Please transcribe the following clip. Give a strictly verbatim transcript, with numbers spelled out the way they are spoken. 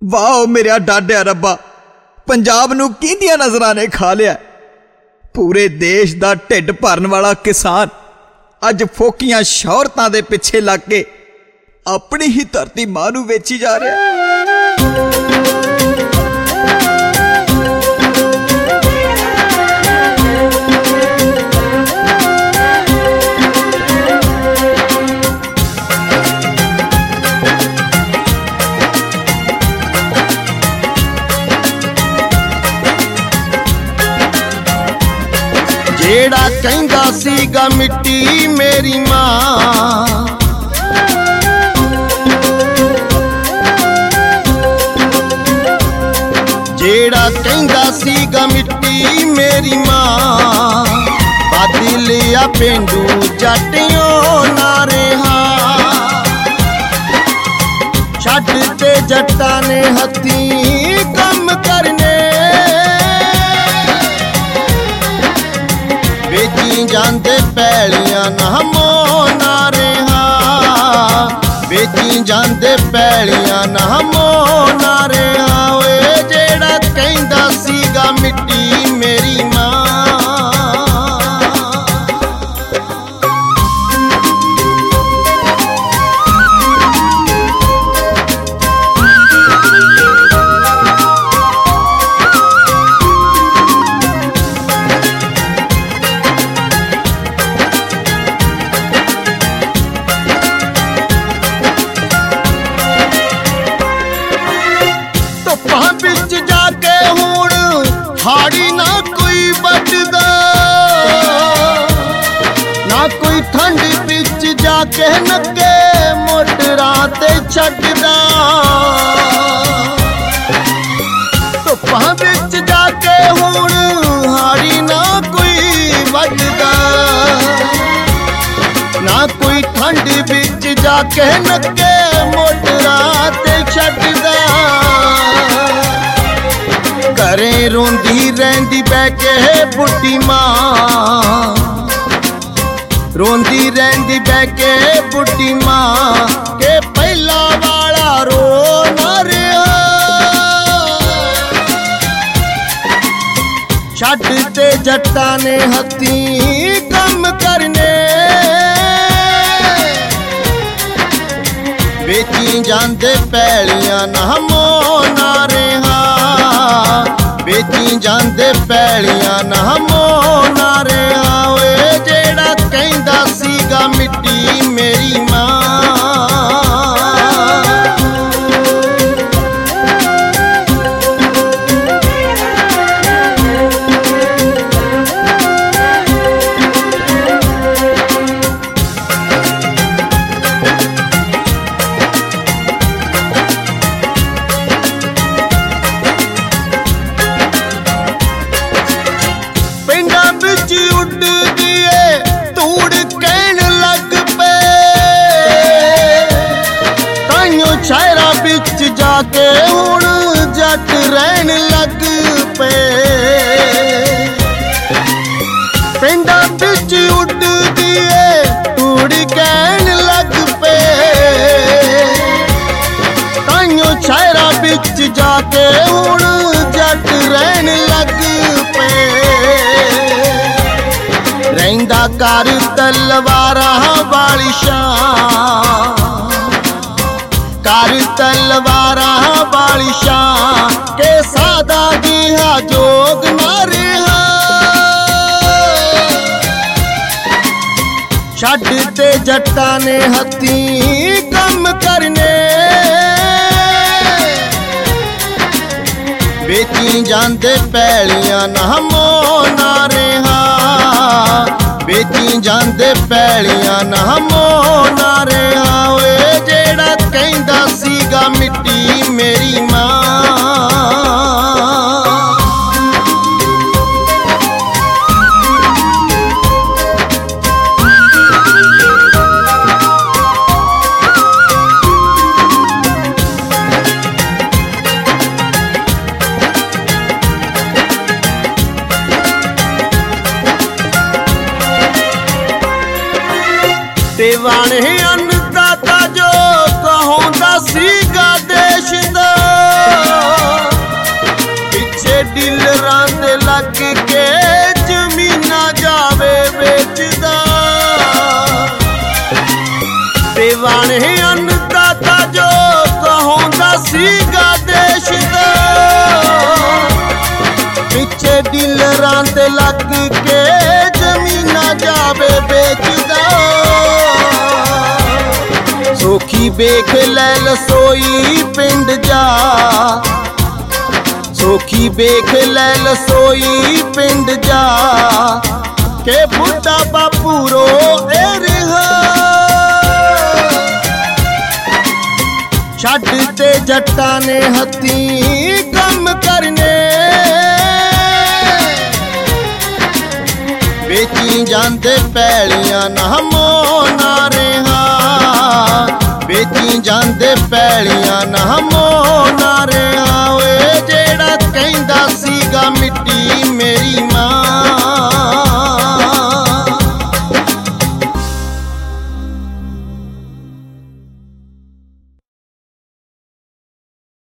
ਵਾਹ ਮੇਰਾ ਡਾਢਿਆ ਰੱਬਾ, ਪੰਜਾਬ ਨੂੰ ਕਿਹਦੀਆਂ ਨਜ਼ਰਾਂ ਨੇ ਖਾ ਲਿਆ। ਪੂਰੇ ਦੇਸ਼ ਦਾ ਢਿੱਡ ਭਰਨ ਵਾਲਾ ਕਿਸਾਨ ਅੱਜ ਫੋਕੀਆਂ ਸ਼ੌਹਰਤਾਂ ਦੇ ਪਿੱਛੇ ਲੱਗ ਕੇ ਆਪਣੀ ਹੀ ਧਰਤੀ ਮਾਂ ਨੂੰ ਵੇਚੀ ਜਾ ਰਿਹਾ। ਜਿਹੜਾ ਕਹਿੰਦਾ ਸੀਗਾ ਮਿੱਟੀ ਮੇਰੀ ਮਾਂ, ਜਿਹੜਾ ਕਹਿੰਦਾ ਸੀਗਾ ਮਿੱਟੀ ਮੇਰੀ ਮਾਂ, ਬਦਲਿਆ ਪੇਂਡੂ ਜੱਟਿਓ ਨਾ ਰਿਹਾ। ਛੱਡ ਤੇ ਜੱਟਾਂ ਨੇ ਹੱਥੀਂ ਕੰਮ ਕਰਨੇ, ਵੇਚੀ ਜਾਂਦੇ ਪੈਲੀਆਂ ਨਾ ਮੋਹ ਨਾ ਰਿਹਾ। ਵੇਚੀ ਜਾਂਦੇ ਪੈਲੀਆਂ ਨਾ ਮੋਹ ਨਾ ਰਿਹਾ। ਓਏ ਜਿਹੜਾ ਕਹਿੰਦਾ ਸੀਗਾ ਮਿੱਟੀ ਮੇਰੀ ਮਾਂ, ਵਿੱਚ ਜਾ ਕੇ ਹੁਣ ਹਾੜੀ ਨਾ ਕੋਈ ਵੱਢਦਾ, ਨਾ ਕੋਈ ਠੰਡ ਵਿੱਚ ਜਾ ਕੇ ਨੱਕੇ ਮੋਟਰਾਂ ਤੇ ਛੱਡਦਾ। ਧੁੱਪਾਂ ਵਿੱਚ ਜਾ ਕੇ ਹੁਣ ਹਾੜੀ ਨਾ ਕੋਈ ਵੱਢਦਾ, ਨਾ ਕੋਈ ਠੰਡ ਵਿੱਚ ਜਾ ਕੇ ਨੱਕੇ ਮੋਟਰਾਂ ਤੇ ਛੱਡਦਾ। ਘਰੇ ਰੋਂਦੀ ਰਹਿੰਦੀ ਬਹਿ ਕੇ ਬੁੱਢੀ ਮਾਂ, ਰੋਂਦੀ ਰਹਿੰਦੀ ਬਹਿ ਕੇ ਬੁੱਢੀ ਮਾਂ, ਕਿ ਪਹਿਲਾਂ ਵਾਲਾ ਰੋ ਨਾ ਰਿਹਾ। ਛੱਡ ਤੇ ਜੱਟਾਂ ਨੇ ਹੱਥੀਂ ਕੰਮ ਕਰਨੇ, ਵੇਚੀ ਜਾਂਦੇ ਪੈਲੀਆਂ ਨਾ ਮੋਹ ਨਾ ਰਿਹਾ। ਵੇਚੀ ਜਾਂਦੇ ਪੈਲੀਆਂ ਨਾ ਮੋਹ ਨਾ ਰਿਹਾ। ਓਏ ਜਿਹੜਾ ਕਹਿੰਦਾ ਸੀਗਾ ਮਿੱਟੀ ਮੇਰੀ ਮਾਂ, ਵਿੱਚ ਉੱਡਦੀ ਏ ਧੂੜ ਕਹਿਣ ਲੱਗ ਪਏ। ਤਾਈਓ ਸ਼ਹਿਰਾਂ ਵਿੱਚ ਜਾ ਕੇ ਹੁਣ ਜੱਟ ਰਹਿਣ ਲੱਗ ਪਏ। ਪਿੰਡਾਂ ਵਿੱਚ ਉੱਡਦੀ ਏ ਧੂੜ ਕਹਿਣ ਲੱਗ ਪਏ। ਤਾਈਓ ਸ਼ਹਿਰਾਂ ਵਿੱਚ ਜਾ ਕੇ ਹੁਣ ਜੱਟ ਰਹਿਣ ਲੱਗ ਪਏ। ਰਹਿੰਦਾ ਕਰ ਤਲਵਾਰਾਂ ਵਾਲੀ ਸ਼ਾਨ, ਕਰ ਤਲਵਾਰਾਂ ਵਾਲੀ ਸ਼ਾਨ, ਕਿ ਸਾਦਾ ਦੀਹਾ ਜੋਗ ਨਾ ਰਿਹਾ। ਛੱਡ ਤੇ ਜੱਟਾਂ ਨੇ ਹੱਥੀਂ ਕੰਮ ਕਰਨੇ, ਵੇਚੀ ਜਾਂਦੇ ਪੈਲੀਆਂ ਨਾ ਮੋਹ ਨਾ ਰਿਹਾ। ਵੇਚੀ ਜਾਂਦੇ ਪੈਲੀਆਂ ਨਾ ਮੋਹ ਨਾ ਰਿਹਾ। ਓਏ ਜਿਹੜਾ ਕਹਿੰਦਾ ਸੀਗਾ ਮਿੱਟੀ ਮੇਰੀ ਮਾਂ, ਤੇ ਵਾਣੇ ਅੰਨਦਾਤਾ ਜੋ ਕਹਾਉਂਦਾ ਸੀਗਾ ਦੇਸ਼ ਦਾ। ਲੱਗ ਕੇ ਜ਼ਮੀਨਾਂ ਜਾਵੇ ਵੇਚਦਾ। ਸੋਖੀ ਵੇਖ ਲੈ ਲਸੋਈ ਪਿੰਡ ਜਾ, ਸੋਖੀ ਵੇਖ ਲੈ ਲਸੋਈ ਪਿੰਡ ਜਾ ਕੇ ਬੁੱਢਾ ਬਾਪੂ ਰੋਏ ਰਿਹਾ। ਛੱਡ ਤੇ ਜੱਟਾਂ ਨੇ ਹੱਥੀਂ ਕੰਮ ਕਰਨੇ, ਵੇਚੀ ਜਾਂਦੇ ਪੈਲੀਆਂ ਨਾ ਮੋਨਾ ਰਿਹਾ, ਵੇਚੀ ਜਾਂਦੇ ਪੈਲੀਆਂ ਨਾ ਮੋਨਾ ਰਿਹਾ। ਓਏ ਜਿਹੜਾ ਕਹਿੰਦਾ ਸੀਗਾ ਮਿੱਟੀ ਮੇਰੀ